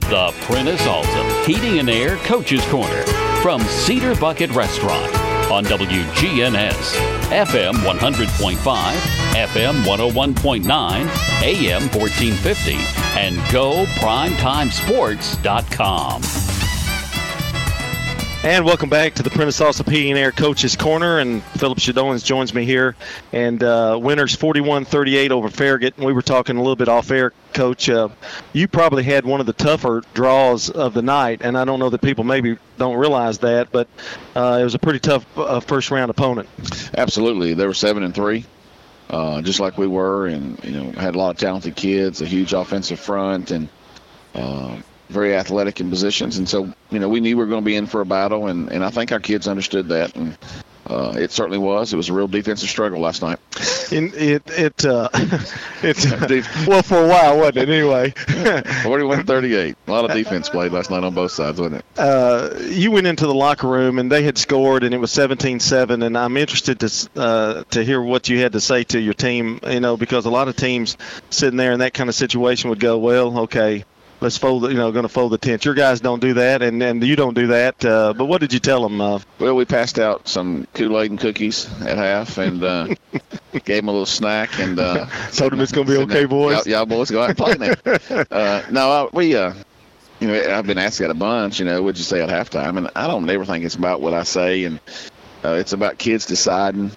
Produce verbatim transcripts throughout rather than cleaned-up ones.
The Prentice Alsop Heating and Air Coach's Corner from Cedar Bucket Restaurant on W G N S, F M one hundred point five, F M one oh one point nine, A M fourteen fifty, and go primetime sports dot com. And welcome back to the Prentice Alsop Heating and Air Coach's Corner. And Philip Shadowins joins me here. And uh, winners forty-one thirty-eight over Farragut. And we were talking a little bit off air, Coach. Uh, you probably had one of the tougher draws of the night. And I don't know that people maybe don't realize that, but uh, it was a pretty tough uh, first round opponent. Absolutely. They were seven and three, uh, just like we were. And, you know, had a lot of talented kids, a huge offensive front, and uh, very athletic in positions. And so, you know, we knew we were going to be in for a battle, and, and I think our kids understood that. And uh, it certainly was. It was a real defensive struggle last night. In, it, it, uh, it's, well, for a while, wasn't it, anyway? forty-one thirty-eight. A lot of defense played last night on both sides, wasn't it? Uh, you went into the locker room, and they had scored, and it was seventeen seven, and I'm interested to uh, to hear what you had to say to your team, you know, because a lot of teams sitting there in that kind of situation would go, well, okay, let's fold, you know, going to fold the tent. Your guys don't do that, and, and you don't do that. Uh, but what did you tell them? Uh? Well, we passed out some Kool-Aid and cookies at half, and uh, gave them a little snack, and uh, told them it's going to be okay, boys. Y'all, y'all boys go out and play now. uh, no, I, we, uh, you know, I've been asked that a bunch. You know, what'd you say at halftime? And I don't ever think it's about what I say, and uh, it's about kids deciding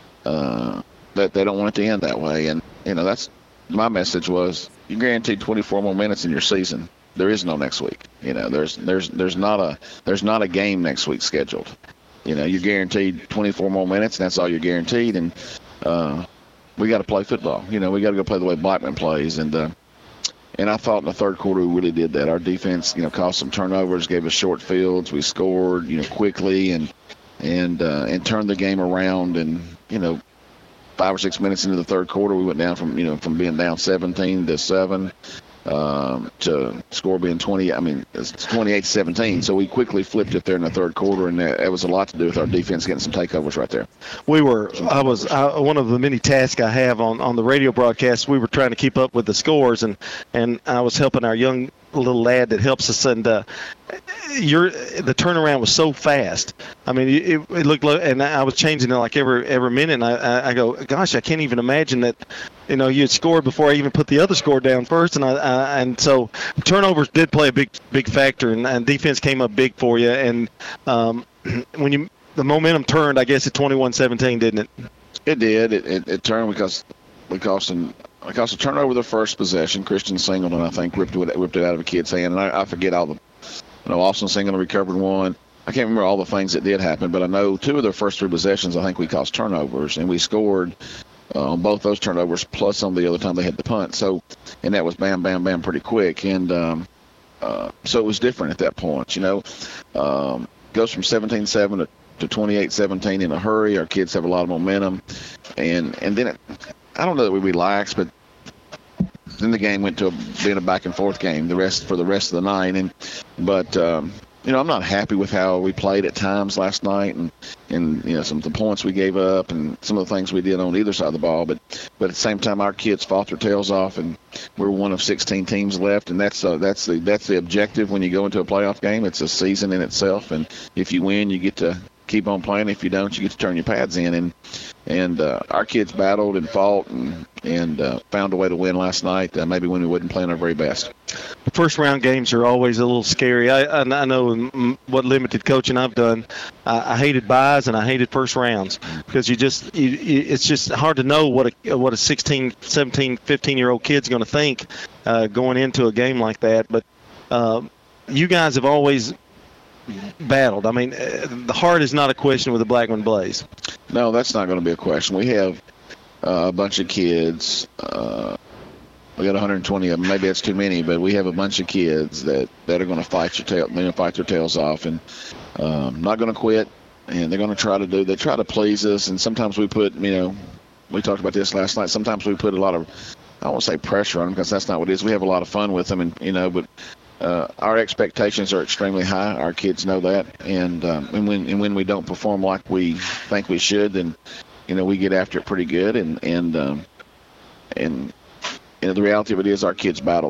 uh, that they don't want it to end that way. And you know, that's my message was, you're guaranteed twenty-four more minutes in your season. There is no next week. You know, there's there's there's not a there's not a game next week scheduled. You know, you're guaranteed twenty-four more minutes, and that's all you're guaranteed. And uh, we got to play football. You know, we got to go play the way Blackman plays. And uh, and I thought in the third quarter we really did that. Our defense, you know, caused some turnovers, gave us short fields. We scored, you know, quickly and and uh, and turned the game around. And you know, five or six minutes into the third quarter, we went down from, you know, from being down seventeen to seven um, to score being twenty. I mean, it's twenty-eight to seventeen. So we quickly flipped it there in the third quarter, and that, that was a lot to do with our defense getting some takeovers right there. We were, I was, I, one of the many tasks I have on, on the radio broadcast, we were trying to keep up with the scores, and, and I was helping our young little lad that helps us, and uh, your the turnaround was so fast. I mean, it, it looked like, and I was changing it like every every minute. And I, I, I go, gosh, I can't even imagine that. You know, you had scored before I even put the other score down first, and I, I and so turnovers did play a big big factor, and, and defense came up big for you. And um, when you the momentum turned, I guess at twenty-one seventeen, didn't it? It did. It it, it turned because we caused some. I caused a turnover the first possession. Christian Singleton, I think, ripped it, ripped it out of a kid's hand. And I, I forget all the, you know, Austin Singleton recovered one. I can't remember all the things that did happen, but I know two of their first three possessions, I think we caused turnovers, and we scored uh, on both those turnovers, plus on the other time they had the punt. So, and that was bam, bam, bam pretty quick. And um, uh, so it was different at that point, you know. Um, goes from seventeen seven to, to twenty-eight seventeen in a hurry. Our kids have a lot of momentum. And, and then it, I don't know that we relaxed, but then the game went to a, being a back and forth game the rest for the rest of the night. And but um, you know, I'm not happy with how we played at times last night, and and you know, some of the points we gave up and some of the things we did on either side of the ball. But but at the same time, our kids fought their tails off, and we're one of sixteen teams left, and that's uh, that's the that's the objective when you go into a playoff game. It's a season in itself, and if you win, you get to keep on playing. If you don't, you get to turn your pads in. And and uh, our kids battled and fought and and uh, found a way to win last night. Uh, maybe when we wasn't playing our very best. First round games are always a little scary. I I, I know in what limited coaching I've done, I, I hated buys and I hated first rounds because you just you, you, it's just hard to know what a what a sixteen, seventeen, fifteen year old kid's going to think uh, going into a game like that. But uh, you guys have always battled. I mean, the heart is not a question with the Blackman Blaze. No, that's not going to be a question. We have uh, a bunch of kids. Uh, we got one hundred twenty of them. Maybe that's too many, but we have a bunch of kids that, that are going to fight your tail, they're going to fight their tails off, and um, not going to quit. And they're going to try to do. They try to please us, and sometimes we put, you know, we talked about this last night. Sometimes we put a lot of, I don't want to say pressure on them because that's not what it is. We have a lot of fun with them, and you know, but. Uh, our expectations are extremely high. Our kids know that, and um, and when and when we don't perform like we think we should, then you know we get after it pretty good. And and um, and you know the reality of it is our kids battle though,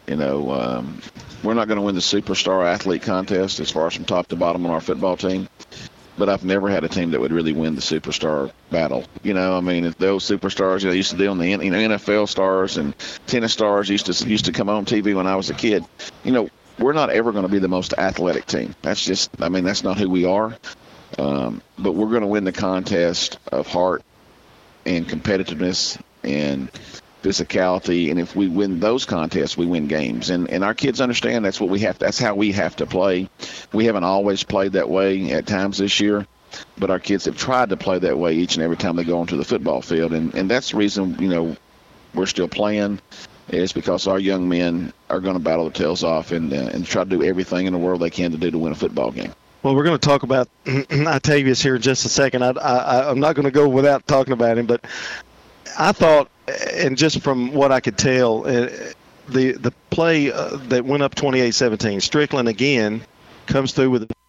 You know, um, we're not going to win the superstar athlete contest as far as from top to bottom on our football team. But I've never had a team that would really win the superstar battle. You know, I mean, if those superstars, you know, used to deal in the you know, N F L stars and tennis stars used to used to come on T V when I was a kid. You know, we're not ever going to be the most athletic team. That's just, I mean, that's not who we are. Um, but we're going to win the contest of heart and competitiveness and physicality, and if we win those contests, we win games. And and our kids understand that's what we have. That's how we have to play. We haven't always played that way at times this year, but our kids have tried to play that way each and every time they go onto the football field. And and that's the reason, you know, we're still playing, is because our young men are going to battle their tails off and uh, and try to do everything in the world they can to do to win a football game. Well, we're going to talk about Octavius here in just a second. I, I, I'm not going to go without talking about him, but I thought, and just from what I could tell, uh, the the play uh, that went up twenty-eight seventeen, Strickland again comes through with –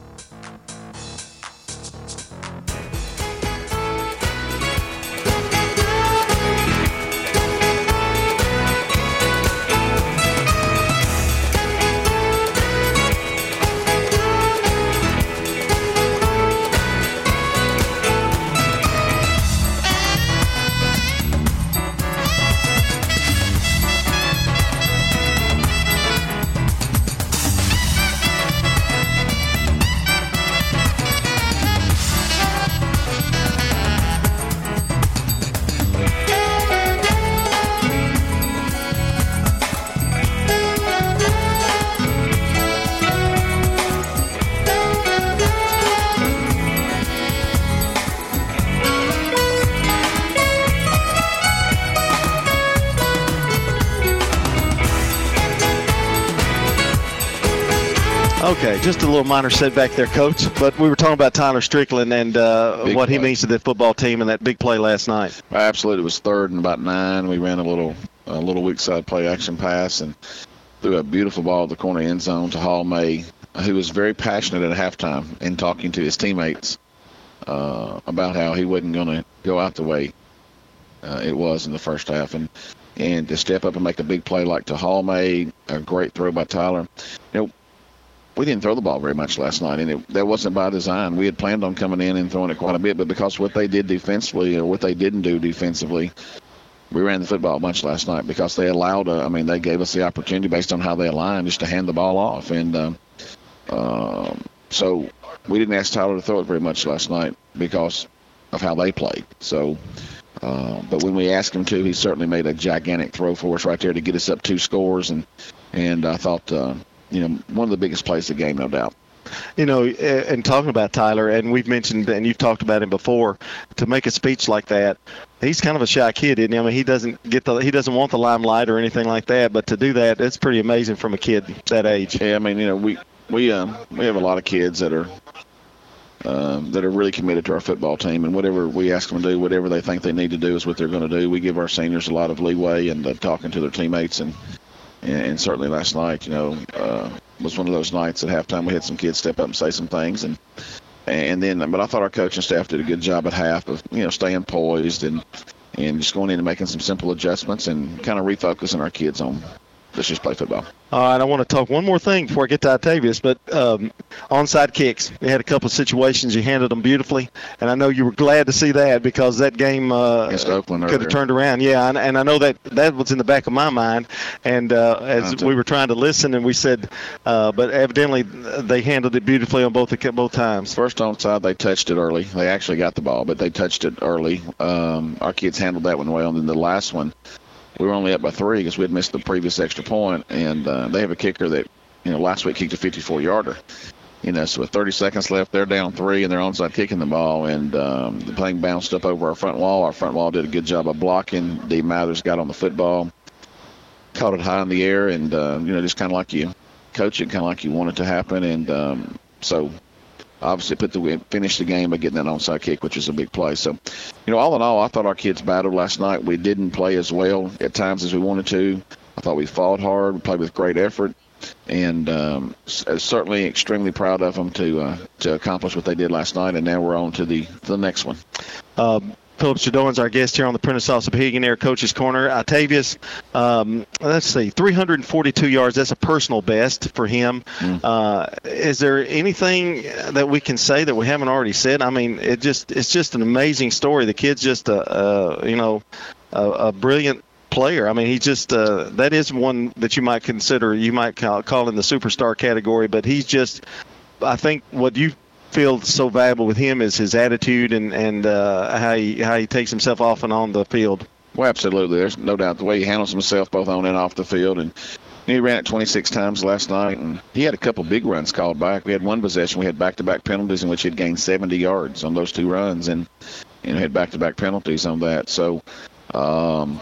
Okay, just a little minor setback there, Coach. But we were talking about Tyler Strickland and uh, what he means to the football team and that big play last night. Absolutely. It was third and about nine. We ran a little a little weak side play action pass and threw a beautiful ball at the corner end zone to Hall May, who was very passionate at halftime in talking to his teammates uh, about how he wasn't going to go out the way uh, it was in the first half. And and to step up and make a big play like to Hall May, a great throw by Tyler. You know, we didn't throw the ball very much last night, and it, that wasn't by design. We had planned on coming in and throwing it quite a bit, but because what they did defensively or what they didn't do defensively, we ran the football a bunch last night because they allowed, uh, I mean, they gave us the opportunity based on how they aligned just to hand the ball off. And um, uh, so we didn't ask Tyler to throw it very much last night because of how they played. So, uh, but when we asked him to, he certainly made a gigantic throw for us right there to get us up two scores. And, and I thought, uh, you know, one of the biggest plays of the game, no doubt. You know, and talking about Tyler, and we've mentioned, and you've talked about him before, to make a speech like that, he's kind of a shy kid, isn't he? I mean, he doesn't get the, he doesn't want the limelight or anything like that, but to do that, it's pretty amazing from a kid that age. Yeah, I mean, you know, we we um we have a lot of kids that are um, that are really committed to our football team, and whatever we ask them to do, whatever they think they need to do is what they're going to do. We give our seniors a lot of leeway and uh, talking to their teammates, and. And certainly last night, you know, uh, was one of those nights at halftime we had some kids step up and say some things. And and then, but I thought our coaching staff did a good job at half of, you know, staying poised and, and just going in and making some simple adjustments and kind of refocusing our kids on let's just play football. All right, I want to talk one more thing before I get to Octavius, but um, onside kicks. You had a couple of situations. You handled them beautifully, and I know you were glad to see that because that game uh, could have turned around. Yeah, and, and I know that that was in the back of my mind, and uh, as we were trying to listen, and we said, uh, but evidently they handled it beautifully on both both times. First onside, they touched it early. They actually got the ball, but they touched it early. Um, our kids handled that one well, and then the last one, we were only up by three because we had missed the previous extra point, and uh, they have a kicker that, you know, last week kicked a fifty-four yarder. You know, so with thirty seconds left, they're down three, and they're onside kicking the ball, and um, the thing bounced up over our front wall. Our front wall did a good job of blocking. Dave Mathers got on the football, caught it high in the air, and, uh, you know, just kind of like you coach it, kind of like you want it to happen. And um, so obviously put the finished the game by getting that onside kick, which is a big play. So, you know, all in all, I thought our kids battled last night. We didn't play as well at times as we wanted to. I thought we fought hard. We played with great effort, and um, certainly extremely proud of them to uh, to accomplish what they did last night. And now we're on to the to the next one. Um, Phillips Jadorn's our guest here on the Prentice Salsa Heating and Air Coach's Corner. Octavius, um, let's see, three hundred forty-two yards. That's a personal best for him. Mm. Uh, is there anything that we can say that we haven't already said? I mean, it just it's just an amazing story. The kid's just a, a you know a, a brilliant player. I mean, he just uh, that is one that you might consider you might call, call in the superstar category. But he's just, I think, what you feel so valuable with him is his attitude and and uh, how he how he takes himself off and on the field. Well, absolutely. There's no doubt the way he handles himself both on and off the field. And he ran it twenty-six times last night, and he had a couple big runs called back. We had one possession. We had back-to-back penalties in which he'd gained seventy yards on those two runs, and you know had back-to-back penalties on that. So um,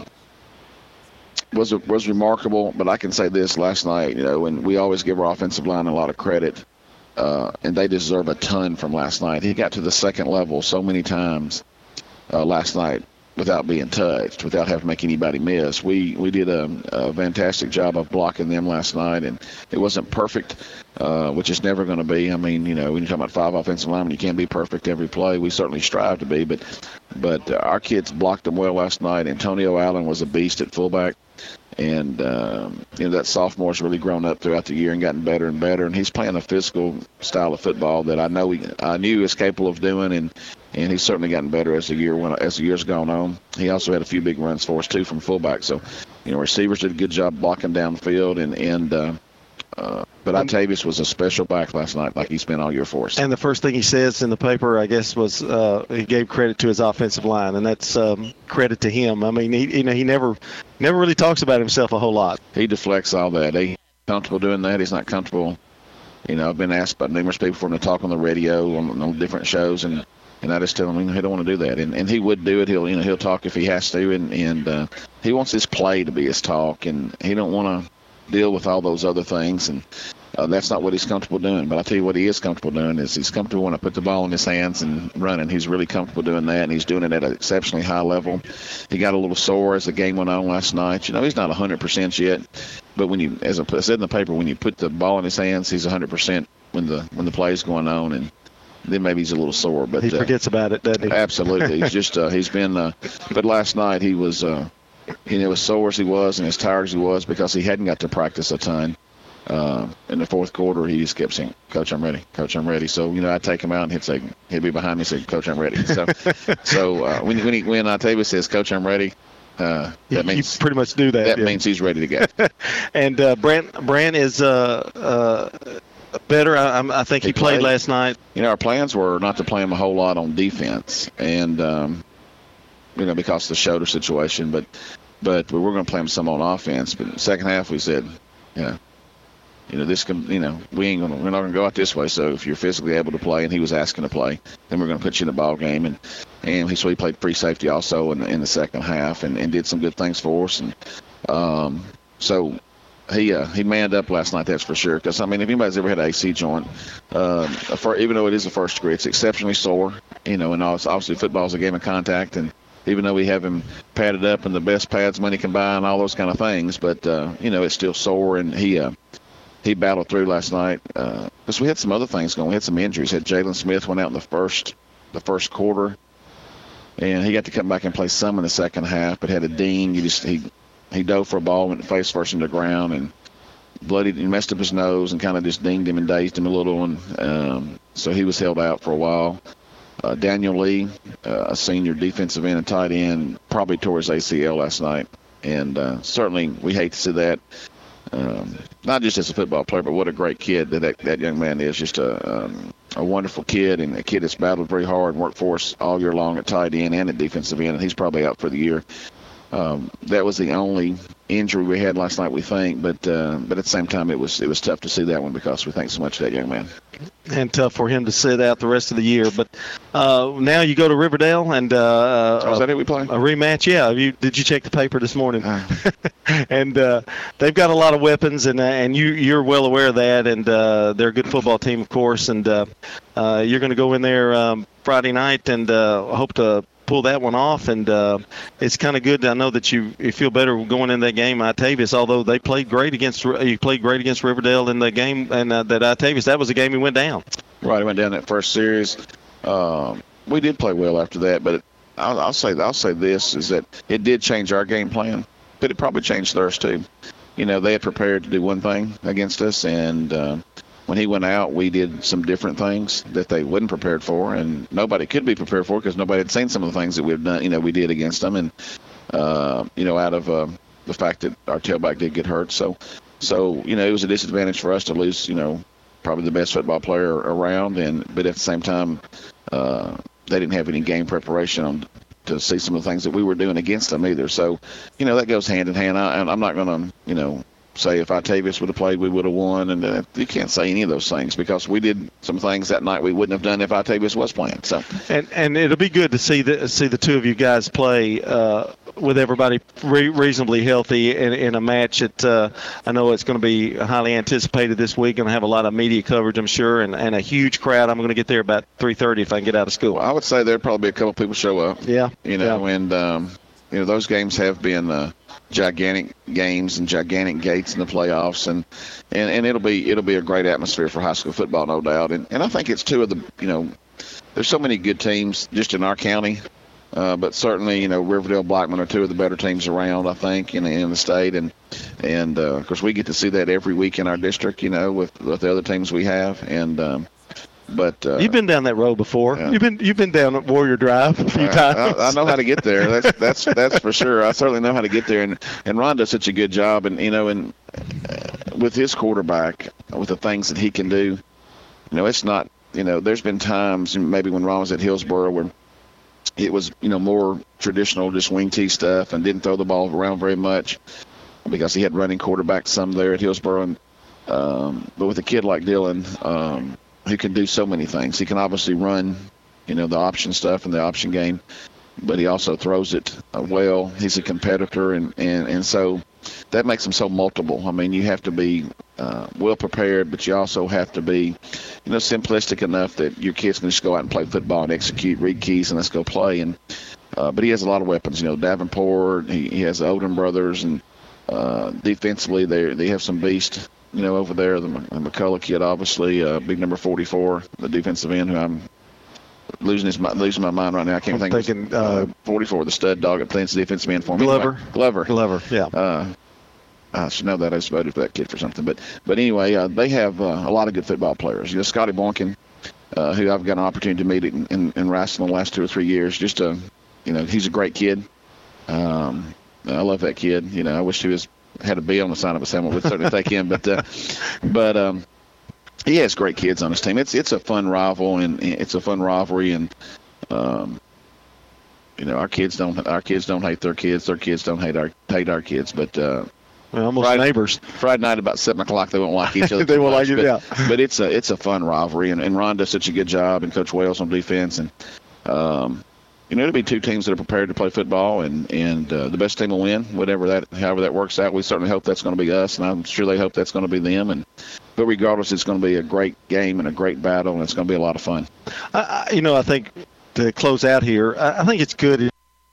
was was remarkable. But I can say this: last night, you know, and we always give our offensive line a lot of credit. Uh, and they deserve a ton from last night. He got to the second level so many times uh, last night without being touched, without having to make anybody miss. We we did a, a fantastic job of blocking them last night, and it wasn't perfect, uh, which is never going to be. I mean, you know, when you're talking about five offensive linemen, you can't be perfect every play. We certainly strive to be, but but uh, our kids blocked them well last night. Antonio Allen was a beast at fullback. And, um, you know, that sophomore's really grown up throughout the year and gotten better and better. And he's playing a physical style of football that I know he, I knew he was capable of doing. And, and he's certainly gotten better as the year went, as the year's gone on. He also had a few big runs for us, too, from fullback. So, you know, receivers did a good job blocking down the field. And, and uh, uh, but Octavius was a special back last night, like he's been all year for us. And the first thing he says in the paper, I guess, was uh, he gave credit to his offensive line, and that's um, credit to him. I mean, he you know he never never really talks about himself a whole lot. He deflects all that. He's comfortable doing that. He's not comfortable. You know, I've been asked by numerous people for him to talk on the radio on, on different shows, and, and I just tell him, you know, he don't want to do that. And and he would do it. He'll you know he'll talk if he has to, and and uh, he wants his play to be his talk, and he don't want to deal with all those other things, and uh, that's not what he's comfortable doing. But I tell you what he is comfortable doing is he's comfortable when I put the ball in his hands and running. He's really comfortable doing that, and he's doing it at an exceptionally high level. He got a little sore as the game went on last night. You know, he's not one hundred percent yet, but when you, as I said in the paper, when you put the ball in his hands, he's one hundred percent when the when the play's going on, and then maybe he's a little sore. But he forgets uh, about it, doesn't he? Absolutely. He's just uh, he's been. Uh, but last night he was. Uh, You know, as sore as he was and as tired as he was because he hadn't got to practice a ton. Uh, in the fourth quarter, he just kept saying, "Coach, I'm ready. Coach, I'm ready." So, you know, I'd take him out and he'd say, he'd be behind me and say, "Coach, I'm ready." So, so uh, when when, he, when Octavius says, "Coach, I'm ready," uh, that means you pretty much do that. That yeah. means he's ready to go. And uh, Brant Brant is uh, uh, better. I, I think he, he played, played last night. You know, our plans were not to play him a whole lot on defense, and um, you know, because of the shoulder situation, but. But we were going to play him some on offense. But in the second half, we said, yeah, you know, this can, you know, we ain't gonna, we're not going to go out this way. So if you're physically able to play, and he was asking to play, then we're going to put you in the ball game. And and he so he played free safety also in the, in the second half, and, and did some good things for us. And um, so he uh, he manned up last night, that's for sure. Because I mean, if anybody's ever had an A C joint, uh, for, even though it is a first degree, it's exceptionally sore. You know, and obviously football's a game of contact, and even though we have him padded up and the best pads money can buy and all those kind of things, but, uh, you know, it's still sore, and he uh, he battled through last night. Because uh, we had some other things going. We had some injuries. Had Jalen Smith went out in the first the first quarter, and he got to come back and play some in the second half, but had a ding. He just he, he dove for a ball, went face first into the ground, and bloodied and messed up his nose and kind of just dinged him and dazed him a little, and um, so he was held out for a while. Uh, Daniel Lee, uh, a senior defensive end and tight end, probably tore his A C L last night. And uh, certainly we hate to see that, um, not just as a football player, but what a great kid that that, that young man is. Just a, um, a wonderful kid, and a kid that's battled very hard and worked for us all year long at tight end and at defensive end, and he's probably out for the year. Um, that was the only injury we had last night, we think, but uh, but at the same time, it was it was tough to see that one because we think so much of that young man. And tough for him to sit out the rest of the year. But uh, now you go to Riverdale, and uh, oh, is that it we play? A rematch, yeah. You, did you check the paper this morning? Uh. and uh, they've got a lot of weapons, and uh, and you you're well aware of that. And uh, they're a good football team, of course. And uh, uh, you're going to go in there um, Friday night, and uh, hope to pull that one off, and uh, it's kind of good. I know that you, you feel better going in that game, Octavius. Although they played great against you played great against Riverdale in the game, and uh, that Octavius, that was the game he went down. Right, he went down that first series. Um, we did play well after that, but I'll, I'll say I'll say this is that it did change our game plan, but it probably changed theirs too. You know, they had prepared to do one thing against us, and uh, when he went out, we did some different things that they wasn't prepared for, and nobody could be prepared for because nobody had seen some of the things that we've done. You know, we did against them, and uh, you know, out of uh, the fact that our tailback did get hurt, so so you know, it was a disadvantage for us to lose. You know, probably the best football player around, and but at the same time, uh, they didn't have any game preparation on to see some of the things that we were doing against them either. So, you know, that goes hand in hand. I, I'm not going to, you know, say if Octavius would have played, we would have won. And uh, you can't say any of those things because we did some things that night we wouldn't have done if Octavius was playing. So, and and it'll be good to see the see the two of you guys play uh, with everybody re- reasonably healthy in, in a match that uh, I know it's going to be highly anticipated this week. Going to have a lot of media coverage, I'm sure, and, and a huge crowd. I'm going to get there about three thirty if I can get out of school. Well, I would say there'd probably be a couple people show up. Yeah, you know, yeah. and um, you know those games have been uh, gigantic games and gigantic gates in the playoffs, and, and, and it'll be it'll be a great atmosphere for high school football, no doubt. And and I think it's two of the you know, there's so many good teams just in our county. Uh, but certainly, you know, Riverdale, Blackman are two of the better teams around, I think, in, in the state. And, and uh, of course, we get to see that every week in our district, you know, with, with the other teams we have. And um, but uh, you've been down that road before. Yeah. You've been you've been down at Warrior Drive a few I, times. I, I know how to get there. That's that's that's for sure. I certainly know how to get there. And and Ron does such a good job. And you know, and uh, with his quarterback, with the things that he can do, you know, it's not. You know, there's been times, maybe when Ron was at Hillsboro, where it was, you know, more traditional, just wing tee stuff, and didn't throw the ball around very much because he had running quarterbacks some there at Hillsboro. And, um, but with a kid like Dylan, um, who can do so many things, he can obviously run, you know, the option stuff and the option game, but he also throws it uh, well. He's a competitor, and, and, and so that makes him so multiple. I mean, you have to be uh, well prepared, but you also have to be, you know, simplistic enough that your kids can just go out and play football and execute, read keys, and let's go play. And uh, but he has a lot of weapons. You know, Davenport, he, he has the Odom brothers, and uh, defensively they they have some beast. You know, over there, the, the McCullough kid, obviously, uh, big number forty-four, the defensive end, who I'm losing his losing my mind right now. I can't I'm think thinking, of his, uh, forty-four, the stud dog that plays the defensive end for me. Glover. Anyway, Glover. Glover, yeah. Uh, I should know that. I just voted for that kid for something. But but anyway, uh, they have uh, a lot of good football players. You know, Scotty Boynton, uh, who I've got an opportunity to meet in, in, in Raston the last two or three years. Just a, you know, he's a great kid. Um, I love that kid. You know, I wish he was had a B on the side of his helmet. Would certainly take him. But uh, but um, he has great kids on his team. It's it's a fun rival and it's a fun rivalry, and um, you know, our kids don't our kids don't hate their kids. Their kids don't hate our hate our kids. But uh, We're almost Friday, neighbors. Friday night about seven o'clock, they won't like each other. They won't like it, but, yeah. But it's a it's a fun rivalry, and, and Ron does such a good job, and Coach Wales on defense, and um, you know, it'll be two teams that are prepared to play football, and and uh, the best team will win, whatever that, however that works out. We certainly hope that's going to be us, and I'm sure they hope that's going to be them. And but regardless, it's going to be a great game and a great battle, and it's going to be a lot of fun. I, I, you know, I think to close out here, I, I think it's good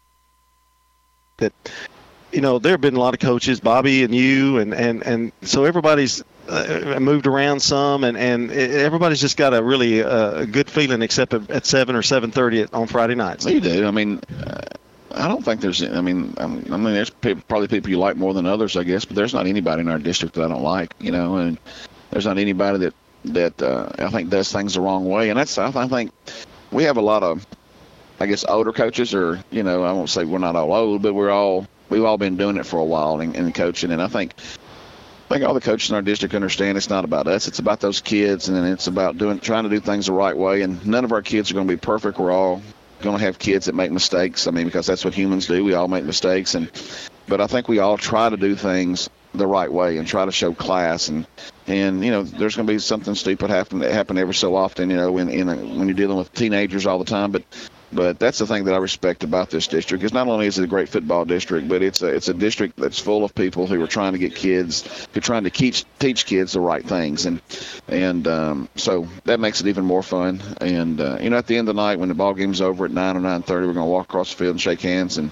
that, you know, there have been a lot of coaches, Bobby and you, and, and, and so everybody's uh, moved around some, and, and everybody's just got a really uh, good feeling except at seven or seven thirty on Friday nights. You do. I mean, uh, I don't think there's, I mean, I mean, there's probably people you like more than others, I guess, but there's not anybody in our district that I don't like, you know, and there's not anybody that, that uh, I think does things the wrong way. And that's, I think we have a lot of, I guess, older coaches, or, you know, I won't say we're not all old, but we're all, we've all been doing it for a while in, in coaching. And I think, I think all the coaches in our district understand it's not about us. It's about those kids, and it's about doing, trying to do things the right way. And none of our kids are going to be perfect. We're all going to have kids that make mistakes. I mean, because that's what humans do. We all make mistakes. And, but I think we all try to do things the right way and try to show class. And, and you know, there's going to be something stupid happen that happen every so often, you know, in, in a, when you're dealing with teenagers all the time. But But that's the thing that I respect about this district, is not only is it a great football district, but it's a it's a district that's full of people who are trying to get kids, who are trying to teach teach kids the right things, and and um, so that makes it even more fun. And uh, you know, at the end of the night, when the ball game's over at nine or nine thirty, we're going to walk across the field and shake hands, and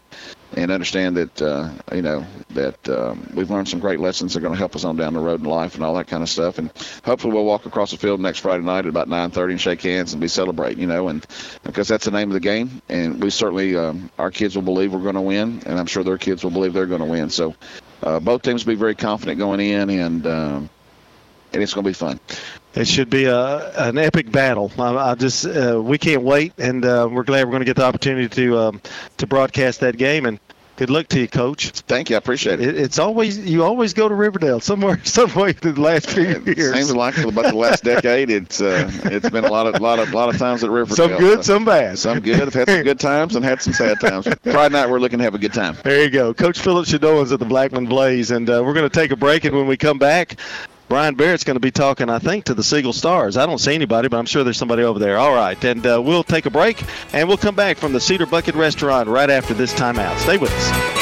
and understand that, uh, you know, that um, we've learned some great lessons that are going to help us on down the road in life and all that kind of stuff. And hopefully we'll walk across the field next Friday night at about nine thirty and shake hands and be celebrating, you know, and because that's the name of the game. And we certainly, um, our kids will believe we're going to win, and I'm sure their kids will believe they're going to win. So uh, both teams will be very confident going in, and um, and it's going to be fun. It should be a, an epic battle. I, I just uh, we can't wait, and uh, we're glad we're going to get the opportunity to um, to broadcast that game. And good luck to you, Coach. Thank you. I appreciate it. it. It's always you always go to Riverdale somewhere, some way through the last few it years. Seems like for about the last decade, it's uh, it's been a lot of lot of lot of times at Riverdale. Some good, some bad. Some good. I've had some good times and had some sad times. Friday night, we're looking to have a good time. There you go, Coach Philip Shadoans at the Blackman Blaze, and uh, we're going to take a break, and when we come back, Brian Barrett's going to be talking, I think, to the Siegel Stars. I don't see anybody, but I'm sure there's somebody over there. All right, and uh, we'll take a break, and we'll come back from the Cedar Bucket Restaurant right after this timeout. Stay with us.